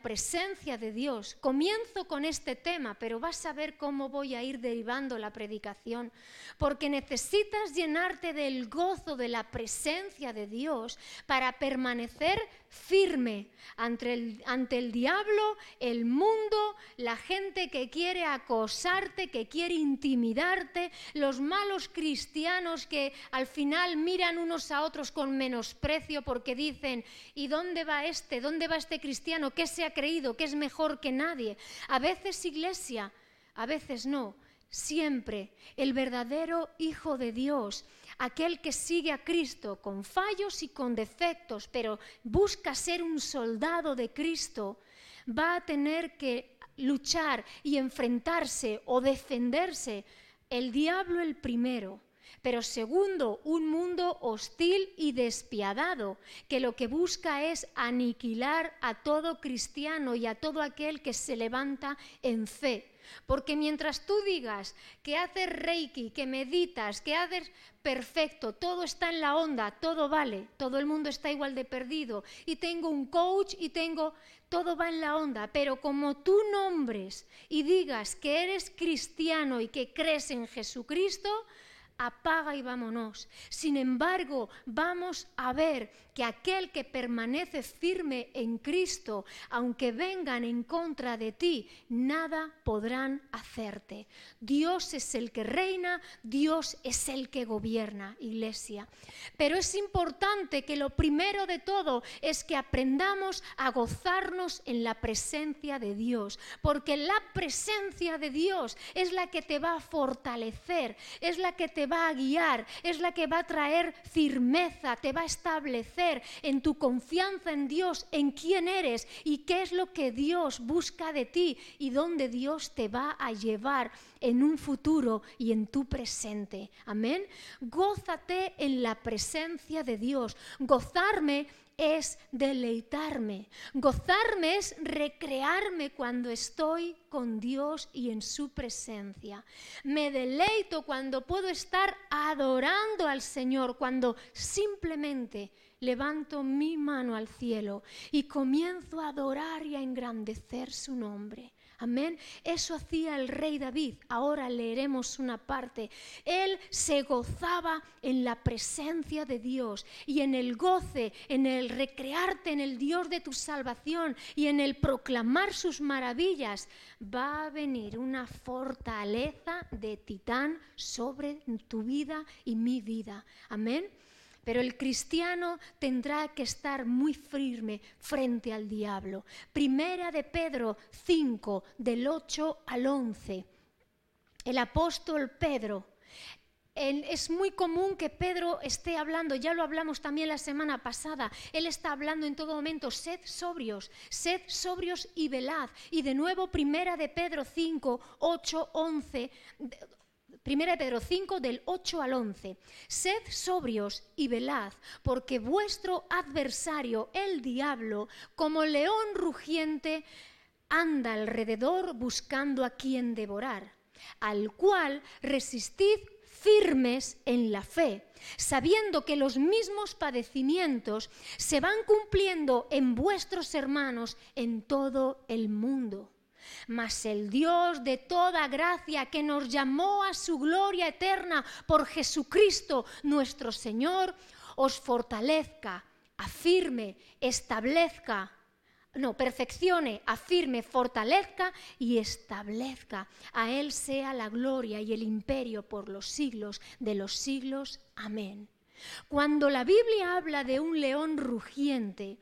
presencia de Dios. Comienzo con este tema, pero vas a ver cómo voy a ir derivando la predicación, porque necesitas llenarte del gozo de la presencia de Dios para permanecer firme ante el diablo, el mundo, la gente que quiere acosarte, que quiere intimidarte, los malos cristianos que al final miran unos a otros con menosprecio porque dicen: ¿y dónde va este? ¿Dónde va este cristiano? ¿Qué se ha creído? ¿Que es mejor que nadie? A veces, iglesia, a veces no. Siempre el verdadero Hijo de Dios, aquel que sigue a Cristo con fallos y con defectos, pero busca ser un soldado de Cristo, va a tener que luchar y enfrentarse o defenderse. El diablo el primero, pero segundo, un mundo hostil y despiadado, que lo que busca es aniquilar a todo cristiano y a todo aquel que se levanta en fe. Porque mientras tú digas que haces reiki, que meditas, que haces perfecto, todo está en la onda, todo vale, todo el mundo está igual de perdido, y tengo un coach y todo va en la onda, pero como tú nombres y digas que eres cristiano y que crees en Jesucristo, apaga y vámonos. Sin embargo, vamos a ver que aquel que permanece firme en Cristo, aunque vengan en contra de ti, nada podrán hacerte. Dios es el que reina, Dios es el que gobierna, iglesia. Pero es importante que lo primero de todo es que aprendamos a gozarnos en la presencia de Dios, porque la presencia de Dios es la que te va a fortalecer, es la que te va a guiar, es la que va a traer firmeza, te va a establecer en tu confianza en Dios, en quién eres y qué es lo que Dios busca de ti y dónde Dios te va a llevar en un futuro y en tu presente. Amén. Gózate en la presencia de Dios. Gozarme es deleitarme. Gozarme es recrearme cuando estoy con Dios y en su presencia. Me deleito cuando puedo estar adorando al Señor, cuando simplemente levanto mi mano al cielo y comienzo a adorar y a engrandecer su nombre. Amén. Eso hacía el rey David. Ahora leeremos una parte. Él se gozaba en la presencia de Dios y en el goce, en el recrearte en el Dios de tu salvación y en el proclamar sus maravillas. Va a venir una fortaleza de titán sobre tu vida y mi vida. Amén. Pero el cristiano tendrá que estar muy firme frente al diablo. Primera de Pedro 5, del 8 al 11. El apóstol Pedro. Es muy común que Pedro esté hablando, ya lo hablamos también la semana pasada, él está hablando en todo momento: sed sobrios y velad. Y de nuevo Primera de Pedro 5, 8, 11... Primera de Pedro 5, del 8 al 11. Sed sobrios y velad, porque vuestro adversario, el diablo, como león rugiente, anda alrededor buscando a quien devorar, al cual resistid firmes en la fe, sabiendo que los mismos padecimientos se van cumpliendo en vuestros hermanos en todo el mundo. Mas el Dios de toda gracia, que nos llamó a su gloria eterna por Jesucristo nuestro Señor, os fortalezca, afirme, perfeccione, afirme, fortalezca y establezca. A Él sea la gloria y el imperio por los siglos de los siglos. Amén. Cuando la Biblia habla de un león rugiente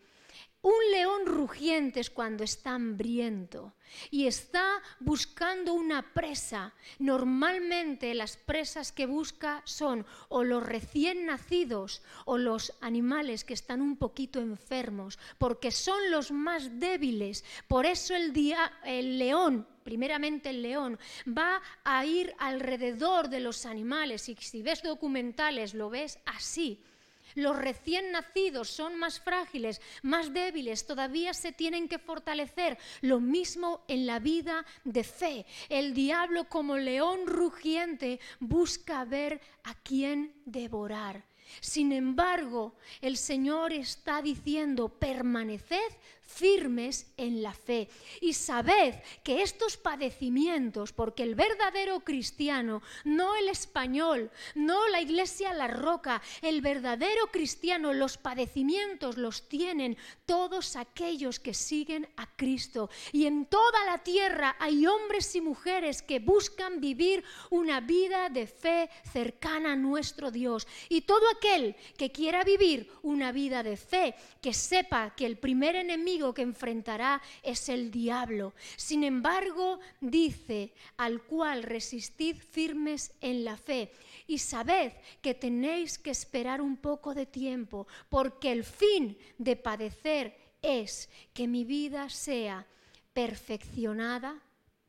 es cuando está hambriento y está buscando una presa. Normalmente las presas que busca son o los recién nacidos o los animales que están un poquito enfermos, porque son los más débiles. Por eso el león, primeramente el león, va a ir alrededor de los animales, y si ves documentales lo ves así. Los recién nacidos son más frágiles, más débiles, todavía se tienen que fortalecer. Lo mismo en la vida de fe. El diablo, como león rugiente, busca ver a quién devorar. Sin embargo, el Señor está diciendo: permaneced firmes en la fe. Y sabed que estos padecimientos, porque el verdadero cristiano, no el español, no la iglesia La Roca, el verdadero cristiano, los padecimientos los tienen todos aquellos que siguen a Cristo. Y en toda la tierra hay hombres y mujeres que buscan vivir una vida de fe cercana a nuestro Dios. Y todo aquel que quiera vivir una vida de fe, que sepa que el primer enemigo que enfrentará es el diablo. Sin embargo, dice, al cual resistid firmes en la fe. Y sabed que tenéis que esperar un poco de tiempo, porque el fin de padecer es que mi vida sea perfeccionada,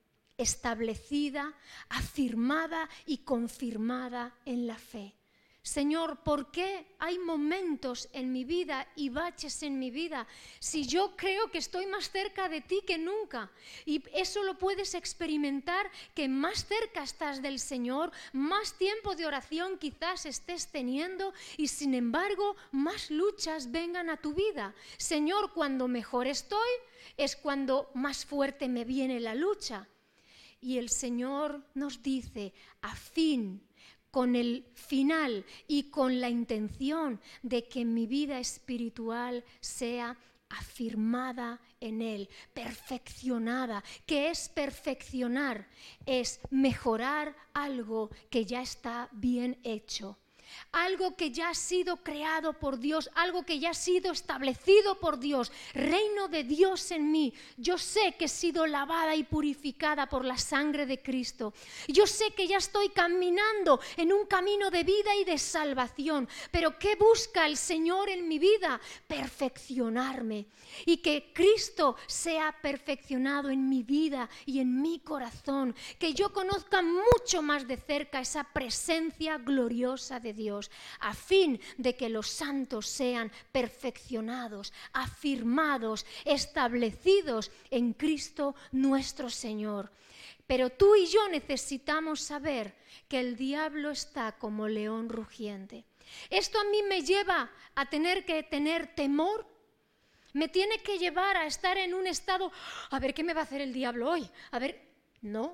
establecida, afirmada y confirmada en la fe. Señor, ¿por qué hay momentos en mi vida y baches en mi vida si yo creo que estoy más cerca de ti que nunca? Y eso lo puedes experimentar, que más cerca estás del Señor, más tiempo de oración quizás estés teniendo y sin embargo más luchas vengan a tu vida. Señor, cuando mejor estoy es cuando más fuerte me viene la lucha. Y el Señor nos dice, a fin, con el final y con la intención de que mi vida espiritual sea afirmada en Él, perfeccionada. ¿Qué es perfeccionar? Es mejorar algo que ya está bien hecho. Algo que ya ha sido creado por Dios, algo que ya ha sido establecido por Dios, reino de Dios en mí. Yo sé que he sido lavada y purificada por la sangre de Cristo. Yo sé que ya estoy caminando en un camino de vida y de salvación. Pero ¿qué busca el Señor en mi vida? Perfeccionarme. Y que Cristo sea perfeccionado en mi vida y en mi corazón. Que yo conozca mucho más de cerca esa presencia gloriosa de Dios, a fin de que los santos sean perfeccionados, afirmados, establecidos en Cristo nuestro Señor. Pero tú y yo necesitamos saber que el diablo está como león rugiente. Esto a mí me lleva a tener que tener temor. Me tiene que llevar a estar en un estado, a ver, ¿qué me va a hacer el diablo hoy? A ver, no.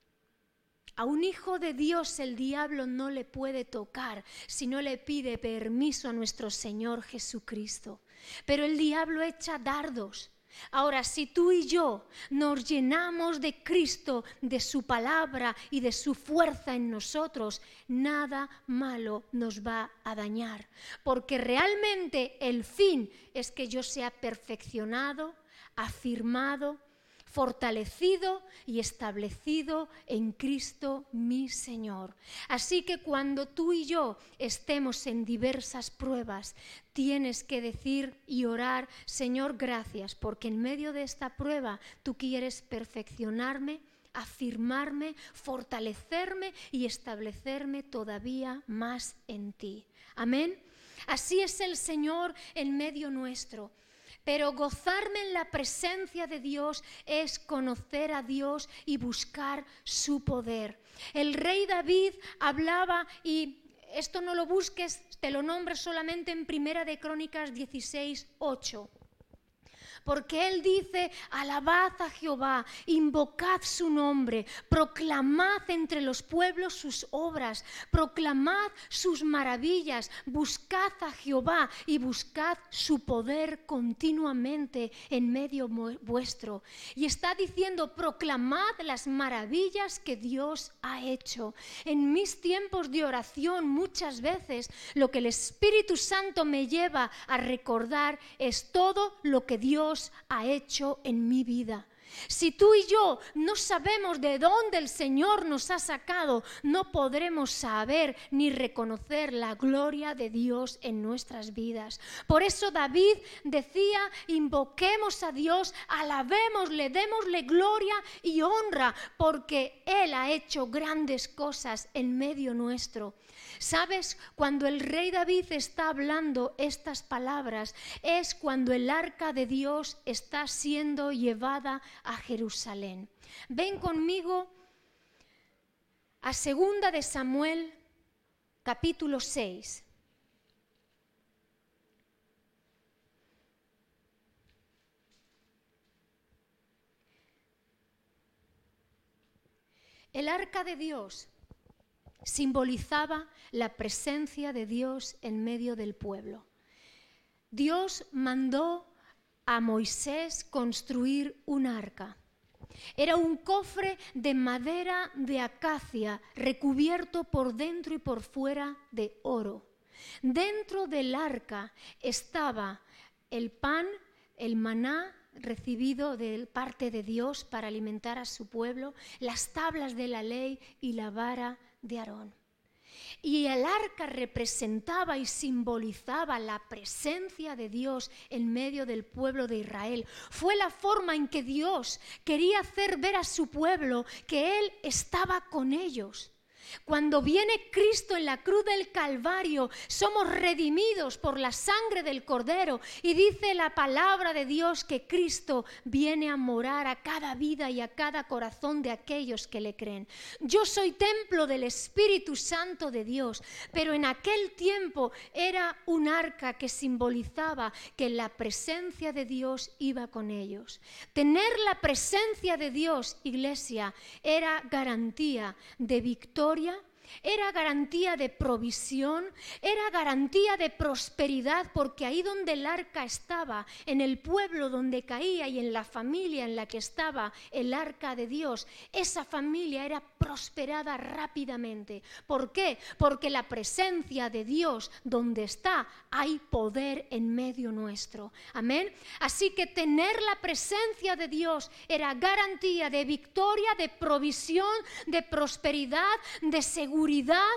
A un hijo de Dios el diablo no le puede tocar si no le pide permiso a nuestro Señor Jesucristo. Pero el diablo echa dardos. Ahora, si tú y yo nos llenamos de Cristo, de su palabra y de su fuerza en nosotros, nada malo nos va a dañar. Porque realmente el fin es que yo sea perfeccionado, afirmado, fortalecido y establecido en Cristo mi Señor. Así que cuando tú y yo estemos en diversas pruebas, tienes que decir y orar, Señor, gracias, porque en medio de esta prueba tú quieres perfeccionarme, afirmarme, fortalecerme y establecerme todavía más en ti. Amén. Así es el Señor en medio nuestro. Pero gozarme en la presencia de Dios es conocer a Dios y buscar su poder. El rey David hablaba, y esto no lo busques, te lo nombro solamente en Primera de Crónicas 16:8. Porque él dice, alabad a Jehová, invocad su nombre, proclamad entre los pueblos sus obras, proclamad sus maravillas, buscad a Jehová y buscad su poder continuamente en medio vuestro. Y está diciendo, proclamad las maravillas que Dios ha hecho. En mis tiempos de oración muchas veces lo que el Espíritu Santo me lleva a recordar es todo lo que Dios ha hecho en mi vida. Si tú y yo no sabemos de dónde el Señor nos ha sacado, no podremos saber ni reconocer la gloria de Dios en nuestras vidas. Por eso David decía, invoquemos a Dios, alabémosle, démosle gloria y honra, porque Él ha hecho grandes cosas en medio nuestro. ¿Sabes? Cuando el rey David está hablando estas palabras, es cuando el arca de Dios está siendo llevada a Jerusalén. Ven conmigo a 2 de Samuel, capítulo 6. El arca de Dios simbolizaba la presencia de Dios en medio del pueblo. Dios mandó a Moisés construir un arca. Era un cofre de madera de acacia recubierto por dentro y por fuera de oro. Dentro del arca estaba el pan, el maná recibido de parte de Dios para alimentar a su pueblo, las tablas de la ley y la vara de Aarón. Y el arca representaba y simbolizaba la presencia de Dios en medio del pueblo de Israel. Fue la forma en que Dios quería hacer ver a su pueblo que Él estaba con ellos. Cuando viene Cristo en la cruz del Calvario, somos redimidos por la sangre del Cordero, y dice la palabra de Dios que Cristo viene a morar a cada vida y a cada corazón de aquellos que le creen. Yo soy templo del Espíritu Santo de Dios, pero en aquel tiempo era un arca que simbolizaba que la presencia de Dios iba con ellos. Tener la presencia de Dios, iglesia, era garantía de victoria, era garantía de provisión, era garantía de prosperidad, porque ahí donde el arca estaba, en el pueblo donde caía y en la familia en la que estaba el arca de Dios, esa familia era prosperada rápidamente. ¿Por qué? Porque la presencia de Dios donde está, hay poder en medio nuestro. Amén. Así que tener la presencia de Dios era garantía de victoria, de provisión, de prosperidad, de seguridad,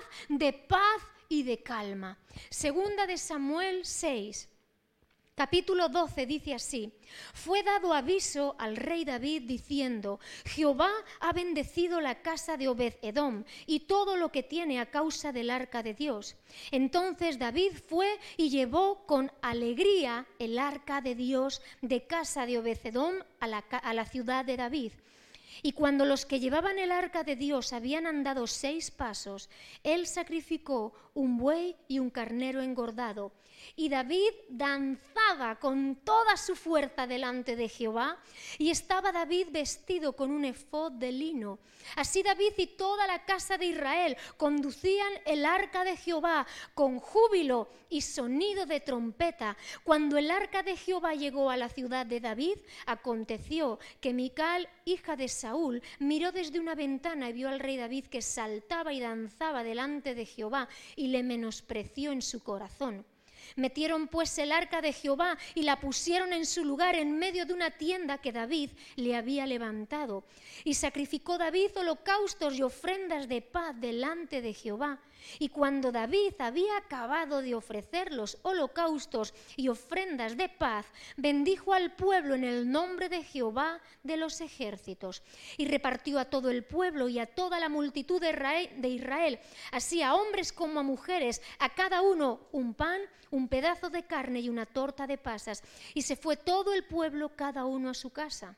de paz y de calma. Segunda de Samuel 6. Capítulo 12 dice así: fue dado aviso al rey David diciendo: Jehová ha bendecido la casa de Obed-edom y todo lo que tiene a causa del arca de Dios. Entonces David fue y llevó con alegría el arca de Dios de casa de Obed-edom a la ciudad de David. Y cuando los que llevaban el arca de Dios habían andado 6 pasos, él sacrificó un buey y un carnero engordado. Y David danzaba con toda su fuerza delante de Jehová, y estaba David vestido con un efod de lino. Así David y toda la casa de Israel conducían el arca de Jehová con júbilo y sonido de trompeta. Cuando el arca de Jehová llegó a la ciudad de David, aconteció que Mical, hija de Saúl, miró desde una ventana y vio al rey David que saltaba y danzaba delante de Jehová, y le menospreció en su corazón. Metieron pues el arca de Jehová y la pusieron en su lugar en medio de una tienda que David le había levantado. Y sacrificó David holocaustos y ofrendas de paz delante de Jehová. Y cuando David había acabado de ofrecer los holocaustos y ofrendas de paz, bendijo al pueblo en el nombre de Jehová de los ejércitos. Y repartió a todo el pueblo y a toda la multitud de Israel, así a hombres como a mujeres, a cada uno un pan, un pedazo de carne y una torta de pasas. Y se fue todo el pueblo, cada uno a su casa.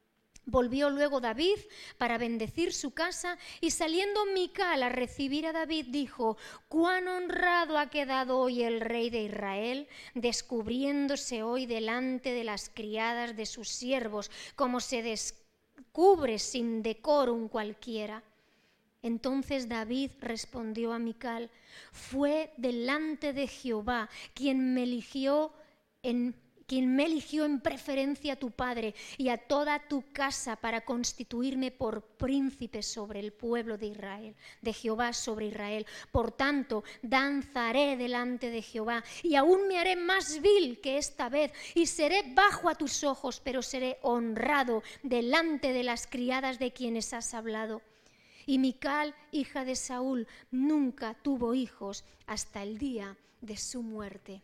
Volvió luego David para bendecir su casa, y saliendo Mical a recibir a David dijo: cuán honrado ha quedado hoy el rey de Israel, descubriéndose hoy delante de las criadas de sus siervos, como se descubre sin decorum cualquiera. Entonces David respondió a Mical: fue delante de Jehová quien me eligió en preferencia a tu padre y a toda tu casa para constituirme por príncipe sobre el pueblo de Israel, de Jehová sobre Israel. Por tanto, danzaré delante de Jehová, y aún me haré más vil que esta vez, y seré bajo a tus ojos, pero seré honrado delante de las criadas de quienes has hablado. Y Mical, hija de Saúl, nunca tuvo hijos hasta el día de su muerte.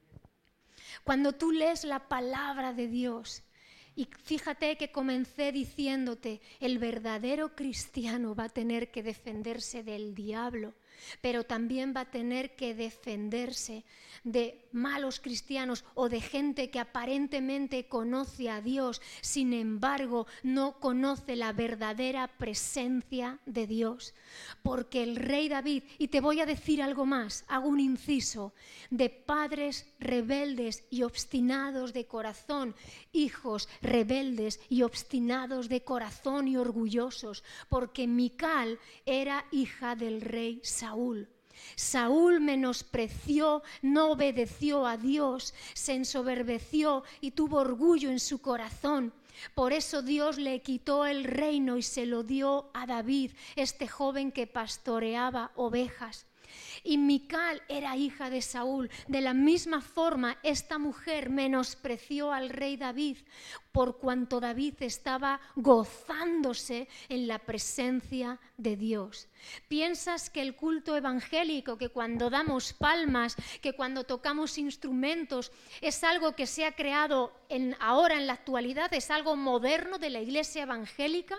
Cuando tú lees la palabra de Dios, y fíjate que comencé diciéndote, el verdadero cristiano va a tener que defenderse del diablo. pero también va a tener que defenderse de malos cristianos o de gente que aparentemente conoce a Dios, sin embargo no conoce la verdadera presencia de Dios. Porque el rey David, y te voy a decir algo más, hago un inciso, de padres rebeldes y obstinados de corazón, hijos rebeldes y obstinados de corazón y orgullosos, porque Mical era hija del rey Saúl. Saúl menospreció, no obedeció a Dios, se ensoberbeció y tuvo orgullo en su corazón. Por eso Dios le quitó el reino y se lo dio a David, este joven que pastoreaba ovejas. Y Mical era hija de Saúl. De la misma forma, esta mujer menospreció al rey David, por cuanto David estaba gozándose en la presencia de Dios. ¿Piensas que el culto evangélico, que cuando damos palmas, que cuando tocamos instrumentos, es algo que se ha creado ahora en la actualidad, es algo moderno de la iglesia evangélica?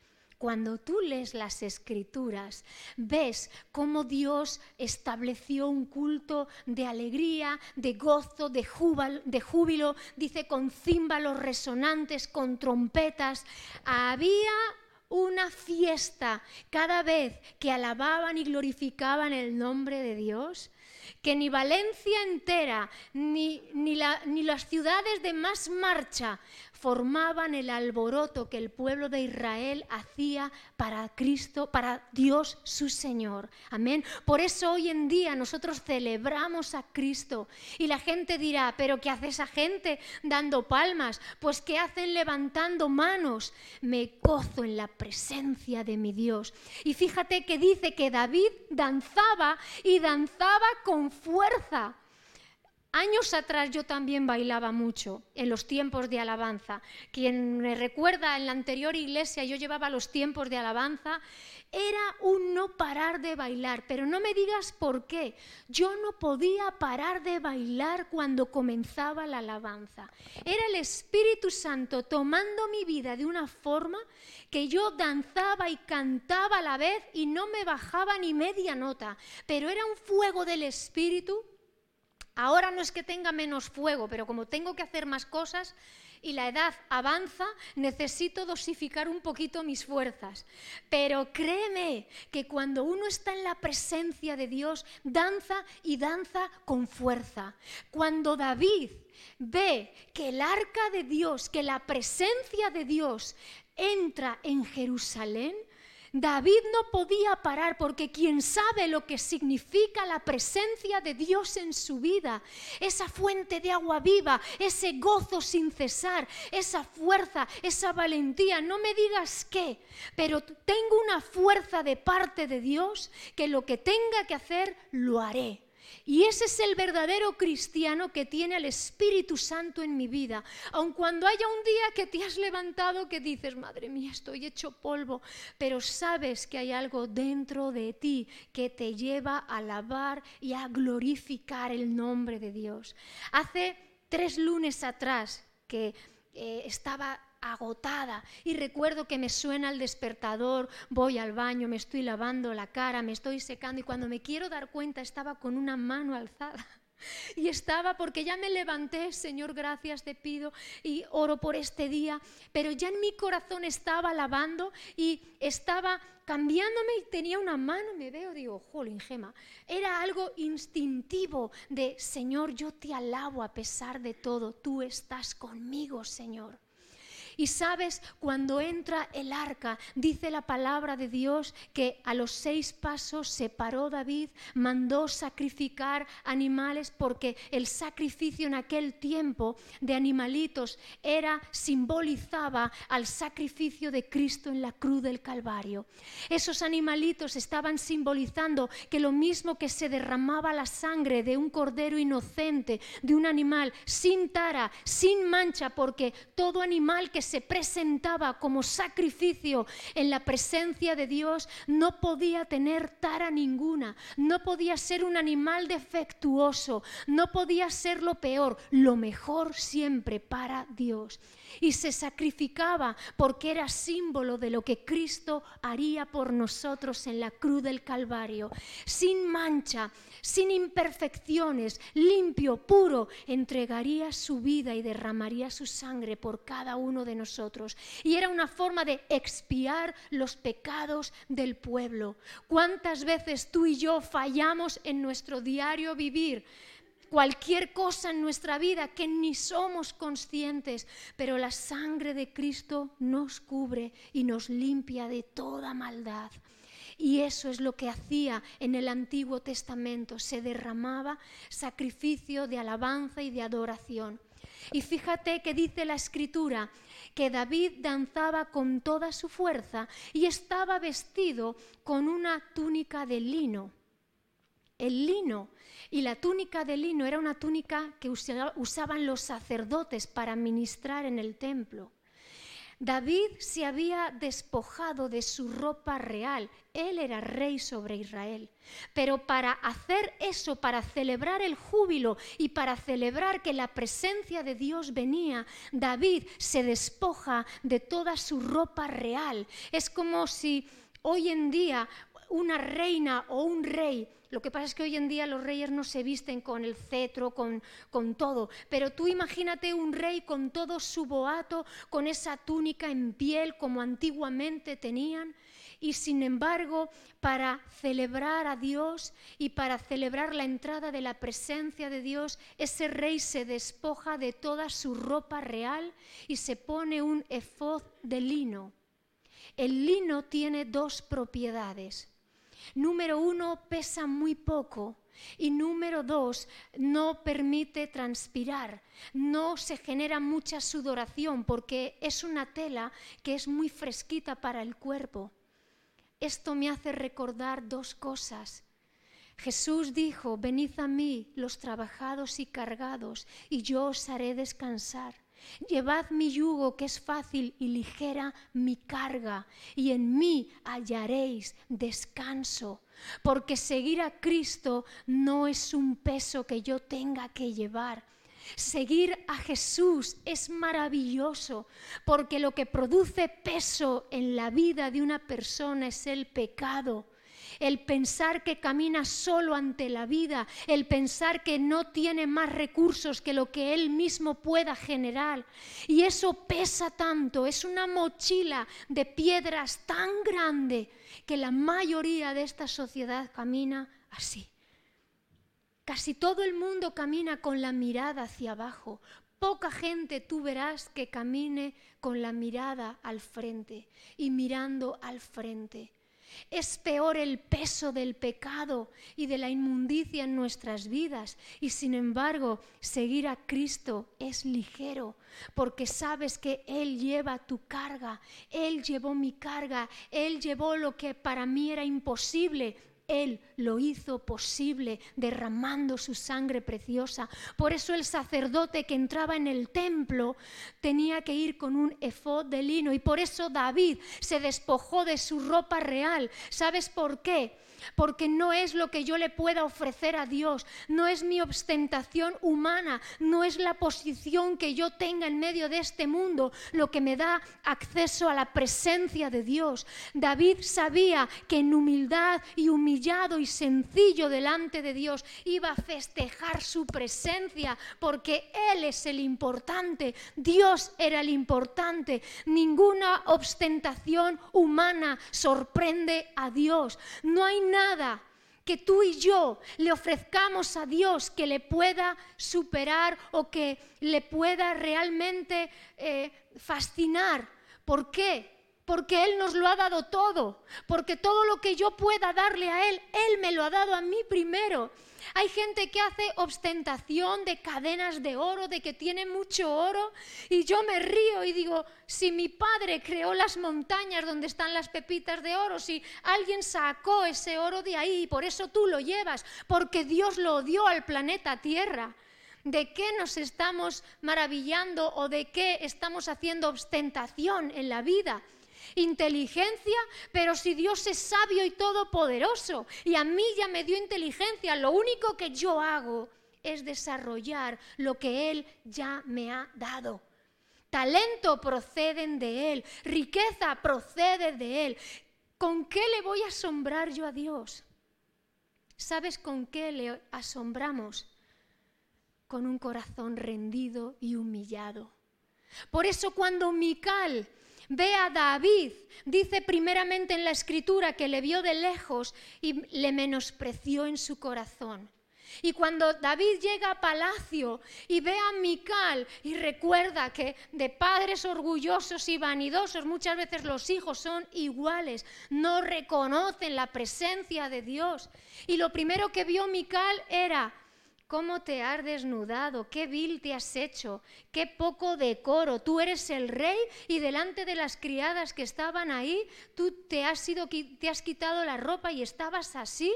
Cuando tú lees las Escrituras, ves cómo Dios estableció un culto de alegría, de gozo, de júbilo, dice con címbalos resonantes, con trompetas. Había una fiesta cada vez que alababan y glorificaban el nombre de Dios, que ni Valencia entera, ni las ciudades de más marcha formaban el alboroto que el pueblo de Israel hacía para Cristo, para Dios su Señor. Amén. Por eso hoy en día nosotros celebramos a Cristo y la gente dirá, ¿pero qué hace esa gente dando palmas? Pues ¿qué hacen levantando manos? Me gozo en la presencia de mi Dios. Y fíjate que dice que David danzaba y danzaba con fuerza. Años atrás yo también bailaba mucho en los tiempos de alabanza. Quien me recuerda, en la anterior iglesia yo llevaba los tiempos de alabanza, era un no parar de bailar, pero no me digas por qué. Yo no podía parar de bailar cuando comenzaba la alabanza. Era el Espíritu Santo tomando mi vida de una forma que yo danzaba y cantaba a la vez y no me bajaba ni media nota, pero era un fuego del Espíritu. Ahora no es que tenga menos fuego, pero como tengo que hacer más cosas y la edad avanza, necesito dosificar un poquito mis fuerzas. Pero créeme que cuando uno está en la presencia de Dios, danza y danza con fuerza. Cuando David ve que el arca de Dios, que la presencia de Dios entra en Jerusalén, David no podía parar, porque quien sabe lo que significa la presencia de Dios en su vida, esa fuente de agua viva, ese gozo sin cesar, esa fuerza, esa valentía, no me digas qué, pero tengo una fuerza de parte de Dios que lo que tenga que hacer, lo haré. Y ese es el verdadero cristiano que tiene el Espíritu Santo en mi vida. Aun cuando haya un día que te has levantado que dices, madre mía, estoy hecho polvo, pero sabes que hay algo dentro de ti que te lleva a alabar y a glorificar el nombre de Dios. Hace 3 lunes atrás que estaba agotada y recuerdo que me suena el despertador, voy al baño, me estoy lavando la cara, me estoy secando y cuando me quiero dar cuenta estaba con una mano alzada. Y estaba porque ya me levanté, Señor, gracias te pido y oro por este día, pero ya en mi corazón estaba alabando y estaba cambiándome y tenía una mano, me veo, digo, jolín, Gema, era algo instintivo de, Señor, yo te alabo a pesar de todo, tú estás conmigo, Señor. Y sabes, cuando entra el arca, dice la palabra de Dios que a los 6 pasos se paró David, mandó sacrificar animales porque el sacrificio en aquel tiempo de animalitos simbolizaba al sacrificio de Cristo en la cruz del Calvario. Esos animalitos estaban simbolizando que lo mismo que se derramaba la sangre de un cordero inocente, de un animal sin tara, sin mancha, porque todo animal que se presentaba como sacrificio en la presencia de Dios no podía tener tara ninguna, no podía ser un animal defectuoso, no podía ser lo peor, lo mejor siempre para Dios. y se sacrificaba porque era símbolo de lo que Cristo haría por nosotros en la cruz del Calvario. Sin mancha, sin imperfecciones, limpio, puro, entregaría su vida y derramaría su sangre por cada uno de nosotros. Y era una forma de expiar los pecados del pueblo. ¿Cuántas veces tú y yo fallamos en nuestro diario vivir? Cualquier cosa en nuestra vida que ni somos conscientes, pero la sangre de Cristo nos cubre y nos limpia de toda maldad. Y eso es lo que hacía en el Antiguo Testamento, se derramaba sacrificio de alabanza y de adoración. Y fíjate que dice la Escritura que David danzaba con toda su fuerza y estaba vestido con una túnica de lino. El lino y la túnica de lino era una túnica que usaban los sacerdotes para ministrar en el templo. David se había despojado de su ropa real, él era rey sobre Israel, pero para hacer eso, para celebrar el júbilo y para celebrar que la presencia de Dios venía, David se despoja de toda su ropa real. Es como si hoy en día una reina o un rey, lo que pasa es que hoy en día los reyes no se visten con el cetro, con todo, pero tú imagínate un rey con todo su boato, con esa túnica en piel como antiguamente tenían, y sin embargo para celebrar a Dios y para celebrar la entrada de la presencia de Dios, ese rey se despoja de toda su ropa real y se pone un efod de lino. El lino tiene dos propiedades. Número 1, pesa muy poco, y número 2, no permite transpirar, no se genera mucha sudoración porque es una tela que es muy fresquita para el cuerpo. Esto me hace recordar dos cosas. Jesús dijo: venid a mí los trabajados y cargados, y yo os haré descansar. Llevad mi yugo, que es fácil, y ligera mi carga, y en mí hallaréis descanso. Porque seguir a Cristo no es un peso que yo tenga que llevar. Seguir a Jesús es maravilloso, porque lo que produce peso en la vida de una persona es el pecado. El pensar que camina solo ante la vida, el pensar que no tiene más recursos que lo que él mismo pueda generar. Y eso pesa tanto, es una mochila de piedras tan grande que la mayoría de esta sociedad camina así. Casi todo el mundo camina con la mirada hacia abajo. Poca gente tú verás que camine con la mirada al frente y mirando al frente. Es peor el peso del pecado y de la inmundicia en nuestras vidas, y sin embargo seguir a Cristo es ligero, porque sabes que Él lleva tu carga, Él llevó mi carga, Él llevó lo que para mí era imposible. Él lo hizo posible derramando su sangre preciosa. Por eso el sacerdote que entraba en el templo tenía que ir con un efod de lino, y por eso David se despojó de su ropa real. ¿Sabes por qué? Porque no es lo que yo le pueda ofrecer a Dios, no es mi ostentación humana, no es la posición que yo tenga en medio de este mundo lo que me da acceso a la presencia de Dios. David sabía que en humildad y humillado y sencillo delante de Dios iba a festejar su presencia, porque Él es el importante, Dios era el importante. Ninguna ostentación humana sorprende a Dios. No hay nada que tú y yo le ofrezcamos a Dios que le pueda superar o que le pueda realmente fascinar. ¿Por qué? Porque Él nos lo ha dado todo, porque todo lo que yo pueda darle a Él, Él me lo ha dado a mí primero. Hay gente que hace ostentación de cadenas de oro, de que tiene mucho oro, y yo me río y digo, si mi padre creó las montañas donde están las pepitas de oro, si alguien sacó ese oro de ahí y por eso tú lo llevas, porque Dios lo dio al planeta Tierra. ¿De qué nos estamos maravillando o de qué estamos haciendo ostentación en la vida? Inteligencia, pero si Dios es sabio y todopoderoso y a mí ya me dio inteligencia, lo único que yo hago es desarrollar lo que Él ya me ha dado. talento proceden de Él, riqueza procede de Él. ¿Con qué le voy a asombrar yo a Dios? ¿Sabes con qué le asombramos? Con un corazón rendido y humillado. Por eso cuando Mical ve a David, dice primeramente en la Escritura que le vio de lejos y le menospreció en su corazón. Y cuando David llega a palacio y ve a Mical y recuerda que de padres orgullosos y vanidosos muchas veces los hijos son iguales, no reconocen la presencia de Dios. Y lo primero que vio Mical era: ¿cómo te has desnudado? ¿Qué vil te has hecho? ¿Qué poco decoro? Tú eres el rey y delante de las criadas que estaban ahí, tú te has quitado la ropa y estabas así.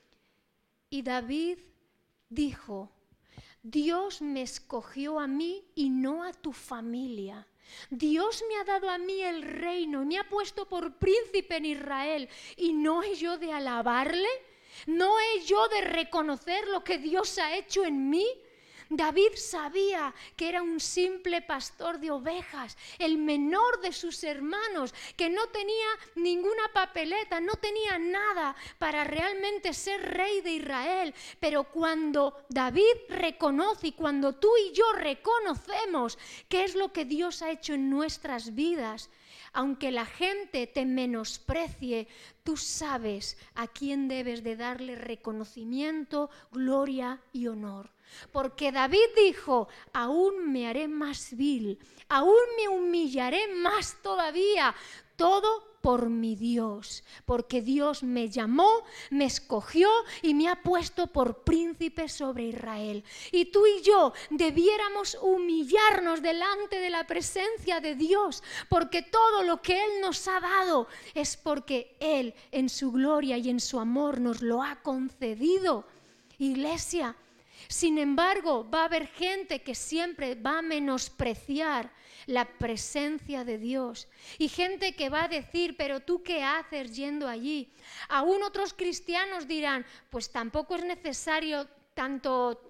Y David dijo: Dios me escogió a mí y no a tu familia. Dios me ha dado a mí el reino, me ha puesto por príncipe en Israel, y ¿no he yo de alabarle? ¿No he yo de reconocer lo que Dios ha hecho en mí? David sabía que era un simple pastor de ovejas, el menor de sus hermanos, que no tenía ninguna papeleta, no tenía nada para realmente ser rey de Israel. Pero cuando David reconoce y cuando tú y yo reconocemos qué es lo que Dios ha hecho en nuestras vidas, aunque la gente te menosprecie, tú sabes a quién debes de darle reconocimiento, gloria y honor. Porque David dijo: aún me haré más vil, aún me humillaré más todavía, todo por mi Dios, porque Dios me llamó, me escogió y me ha puesto por príncipe sobre Israel. Y tú y yo debiéramos humillarnos delante de la presencia de Dios, porque todo lo que Él nos ha dado es porque Él en su gloria y en su amor nos lo ha concedido. Iglesia, sin embargo, va a haber gente que siempre va a menospreciar la presencia de Dios, y gente que va a decir: pero tú qué haces yendo allí. Aún otros cristianos dirán: pues tampoco es necesario tanto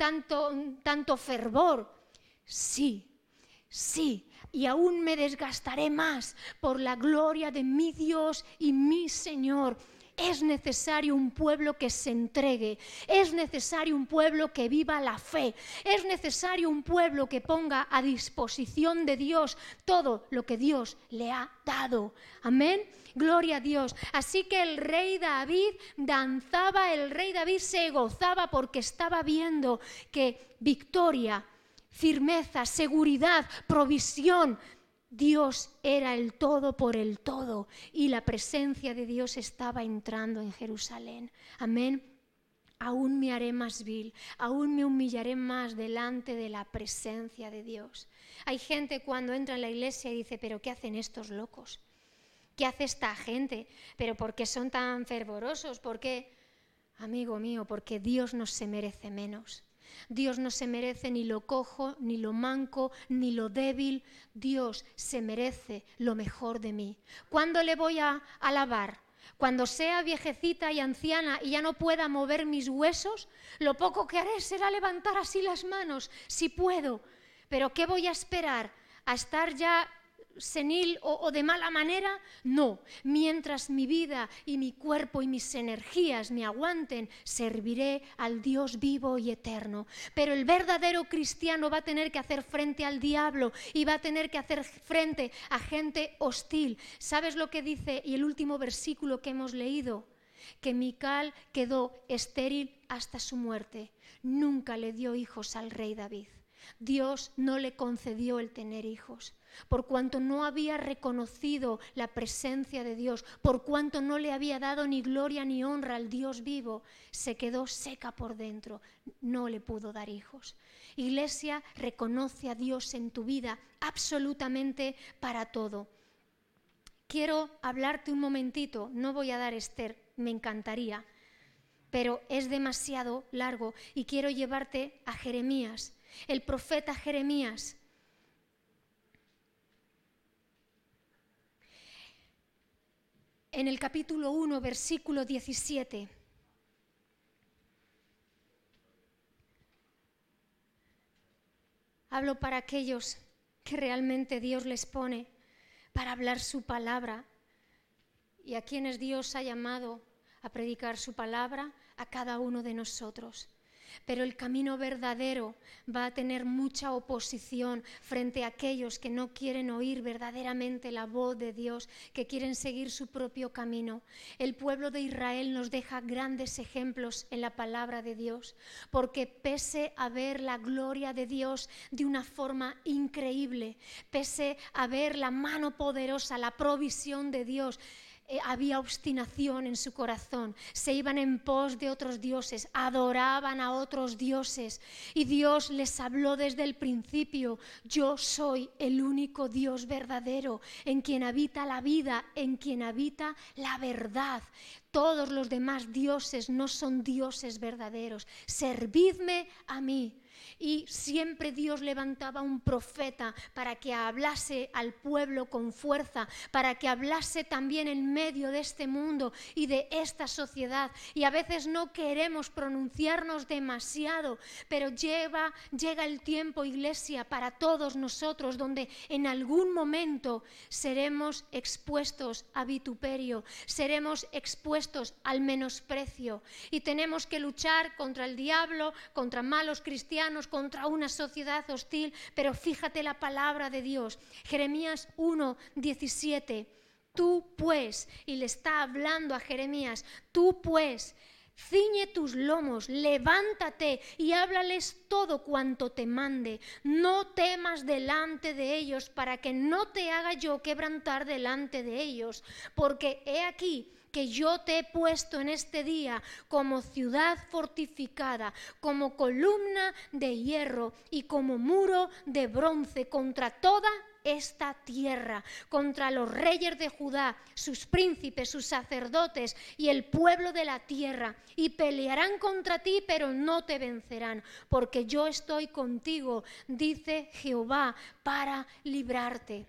fervor. Sí, y aún me desgastaré más por la gloria de mi Dios y mi Señor. Es necesario un pueblo que se entregue, es necesario un pueblo que viva la fe, es necesario un pueblo que ponga a disposición de Dios todo lo que Dios le ha dado. Amén, gloria a Dios. Así que el rey David danzaba, el rey David se gozaba porque estaba viendo que victoria, firmeza, seguridad, provisión, Dios era el todo por el todo, y la presencia de Dios estaba entrando en Jerusalén. Amén. Aún me haré más vil, aún me humillaré más delante de la presencia de Dios. Hay gente cuando entra en la iglesia y dice: pero ¿qué hacen estos locos? ¿Qué hace esta gente? ¿Pero por qué son tan fervorosos? ¿Por qué? Amigo mío, porque Dios no se merece menos. Dios no se merece ni lo cojo, ni lo manco, ni lo débil. Dios se merece lo mejor de mí. ¿Cuándo le voy a alabar? Cuando sea viejecita y anciana y ya no pueda mover mis huesos, lo poco que haré será levantar así las manos, si puedo. Pero ¿qué voy a esperar? ¿A estar ya senil o de mala manera? No, mientras mi vida y mi cuerpo y mis energías me aguanten, serviré al Dios vivo y eterno. Pero el verdadero cristiano va a tener que hacer frente al diablo y va a tener que hacer frente a gente hostil. ¿Sabes lo que dice? Y el último versículo que hemos leído, que Mical quedó estéril hasta su muerte. Nunca le dio hijos al rey David. Dios no le concedió el tener hijos, por cuanto no había reconocido la presencia de Dios, por cuanto no le había dado ni gloria ni honra al Dios vivo, se quedó seca por dentro, no le pudo dar hijos. Iglesia, reconoce a Dios en tu vida absolutamente para todo. Quiero hablarte un momentito, no voy a dar Esther, me encantaría, pero es demasiado largo y quiero llevarte a Jeremías. El profeta Jeremías. En el capítulo 1, versículo 17. Hablo para aquellos que realmente Dios les pone para hablar su palabra. Y a quienes Dios ha llamado a predicar su palabra, a cada uno de nosotros. Pero el camino verdadero va a tener mucha oposición frente a aquellos que no quieren oír verdaderamente la voz de Dios, que quieren seguir su propio camino. El pueblo de Israel nos deja grandes ejemplos en la palabra de Dios, porque pese a ver la gloria de Dios de una forma increíble, pese a ver la mano poderosa, la provisión de Dios, había obstinación en su corazón, se iban en pos de otros dioses, adoraban a otros dioses, y Dios les habló desde el principio: yo soy el único Dios verdadero, en quien habita la vida, en quien habita la verdad. Todos los demás dioses no son dioses verdaderos, servidme a mí. Y siempre Dios levantaba un profeta para que hablase al pueblo con fuerza, para que hablase también en medio de este mundo y de esta sociedad. Y a veces no queremos pronunciarnos demasiado, pero llega el tiempo, iglesia, para todos nosotros, donde en algún momento seremos expuestos a vituperio, seremos expuestos al menosprecio, y tenemos que luchar contra el diablo, contra malos cristianos, contra una sociedad hostil. Pero fíjate la palabra de Dios, Jeremías 1:17. Tú pues, y le está hablando a Jeremías, tú pues, ciñe tus lomos, levántate y háblales todo cuanto te mande. No temas delante de ellos, para que no te haga yo quebrantar delante de ellos, porque he aquí que yo te he puesto en este día como ciudad fortificada, como columna de hierro y como muro de bronce contra toda esta tierra, contra los reyes de Judá, sus príncipes, sus sacerdotes y el pueblo de la tierra, y pelearán contra ti, pero no te vencerán, porque yo estoy contigo, dice Jehová, para librarte.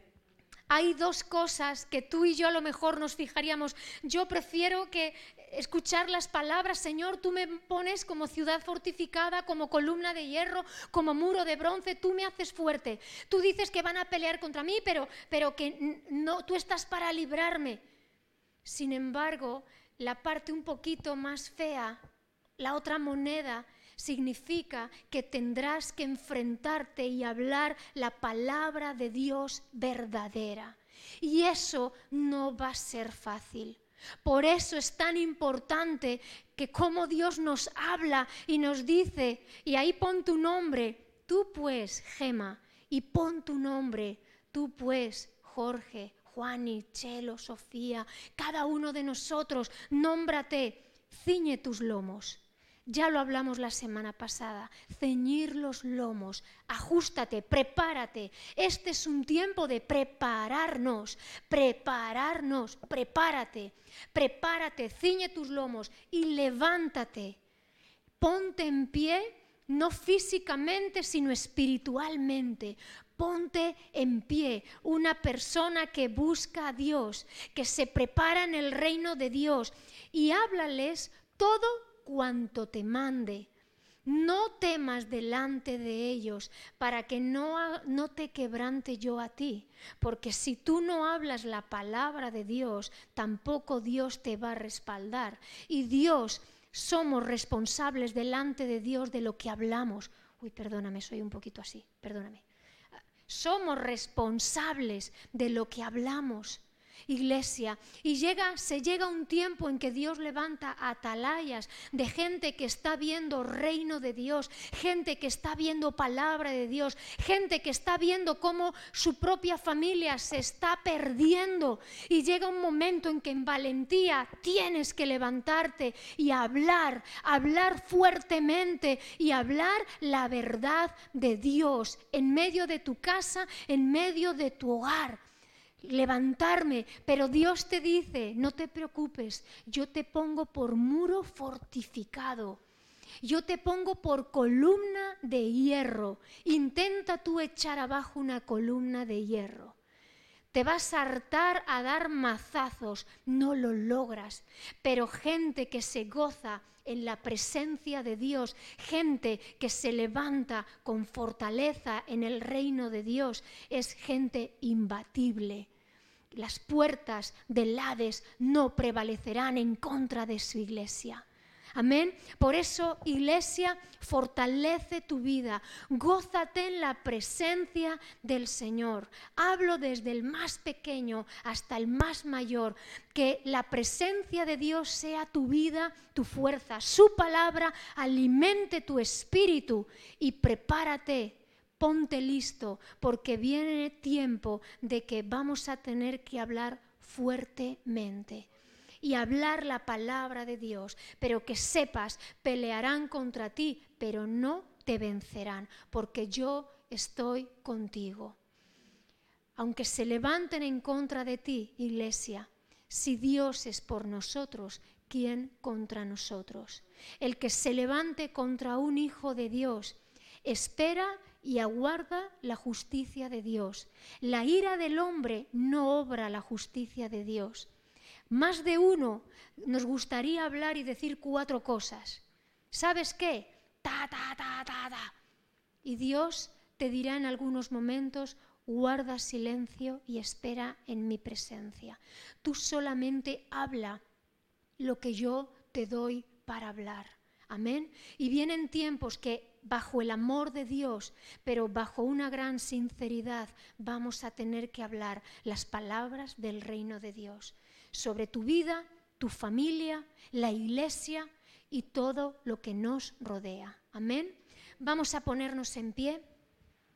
Hay dos cosas que tú y yo a lo mejor nos fijaríamos. Yo prefiero que escuchar las palabras: Señor, tú me pones como ciudad fortificada, como columna de hierro, como muro de bronce, tú me haces fuerte. Tú dices que van a pelear contra mí, pero que no, tú estás para librarme. Sin embargo, la parte un poquito más fea, la otra moneda, significa que tendrás que enfrentarte y hablar la palabra de Dios verdadera. Y eso no va a ser fácil. Por eso es tan importante que como Dios nos habla y nos dice: y ahí pon tu nombre, tú pues, Gema, y pon tu nombre, tú pues, Jorge, Juani, Chelo, Sofía, cada uno de nosotros, nómbrate, ciñe tus lomos. Ya lo hablamos la semana pasada, ceñir los lomos, ajústate, prepárate. Este es un tiempo de prepararnos, prepárate, ciñe tus lomos y levántate. Ponte en pie, no físicamente, sino espiritualmente. Ponte en pie, una persona que busca a Dios, que se prepara en el reino de Dios, y háblales todo cuanto te mande. No temas delante de ellos, para que no te quebrante yo a ti, porque si tú no hablas la palabra de Dios, tampoco Dios te va a respaldar. Y Dios, somos responsables delante de Dios de lo que hablamos. Perdóname, soy un poquito así, perdóname. Somos responsables de lo que hablamos, iglesia. Y se llega un tiempo en que Dios levanta atalayas de gente que está viendo reino de Dios, gente que está viendo palabra de Dios, gente que está viendo cómo su propia familia se está perdiendo. Y llega un momento en que en valentía tienes que levantarte y hablar fuertemente y hablar la verdad de Dios en medio de tu casa, en medio de tu hogar. Levantarme, pero Dios te dice: no te preocupes, yo te pongo por muro fortificado, yo te pongo por columna de hierro. Intenta tú echar abajo una columna de hierro. te vas a hartar a dar mazazos, no lo logras. Pero gente que se goza en la presencia de Dios, gente que se levanta con fortaleza en el reino de Dios, es gente imbatible. Las puertas del Hades no prevalecerán en contra de su iglesia. Amén. Por eso, iglesia, fortalece tu vida. Gózate en la presencia del Señor. Hablo desde el más pequeño hasta el más mayor. Que la presencia de Dios sea tu vida, tu fuerza. Su palabra alimente tu espíritu y prepárate. Ponte listo, porque viene tiempo de que vamos a tener que hablar fuertemente y hablar la palabra de Dios, pero que sepas, pelearán contra ti, pero no te vencerán, porque yo estoy contigo. Aunque se levanten en contra de ti, iglesia, si Dios es por nosotros, ¿quién contra nosotros? El que se levante contra un hijo de Dios, espera y aguarda la justicia de Dios. La ira del hombre no obra la justicia de Dios. Más de uno nos gustaría hablar y decir 4 cosas. ¿Sabes qué? Ta. Y Dios te dirá en algunos momentos, guarda silencio y espera en mi presencia. Tú solamente habla lo que yo te doy para hablar. Amén. Y vienen tiempos que bajo el amor de Dios, pero bajo una gran sinceridad, vamos a tener que hablar las palabras del reino de Dios sobre tu vida, tu familia, la iglesia y todo lo que nos rodea. Amén. Vamos a ponernos en pie.